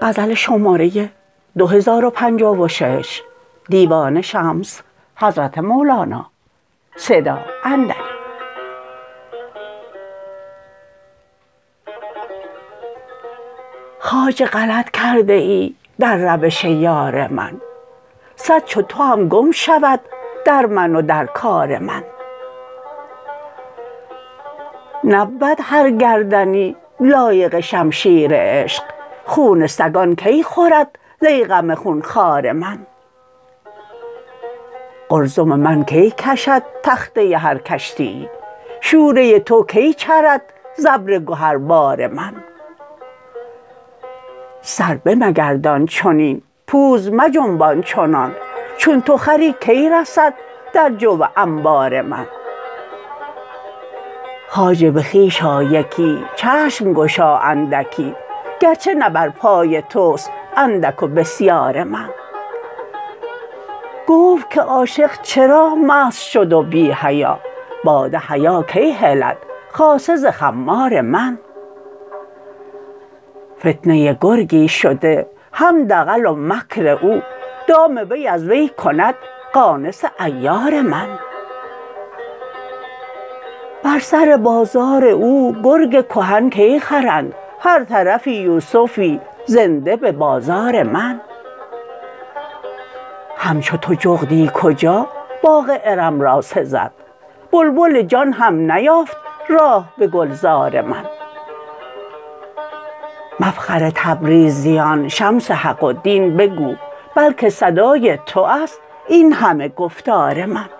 غزل شماره 2056 دیوان شمس حضرت مولانا صدا اندری. خواجه غلط کرده ای در روش یار من، صد چو تو هم گم شود در من و در کار من. نبود هر گردنی لایق شمشیر عشق، خون سگان کی خورد ضیغم خونخوار من. قلزم من کی کشد تخته هر کشتیی، شوره تو کی چرد ز ابر گهربار من. سر بمگردان چنین پوز مجنبان چنان، چون تو خری کی رسد در جو انبار من. خواجه به خویش آ یکی چشم گشا اندکی، گرچه نه بر پای توست اندک و بسیار من. گفت که عاشق چرا مست شد و بی حیا، باد حیا کی هلد خاصه ز خمار من. فتنه گرگی شده هم دغل و مکر او، دام وی از وی کند قانص عیار من. بر سر بازار او گرگ کهن کی خرند، هر طرفی یوسفی زنده به بازار من. همچو تو جغدی کجا باغ ارم را سزد، بلبل جان هم نیافت راه به گلزار من. مفخر تبریزیان شمس حق و دین بگو، بلکه صدای تو است این همه گفتار من.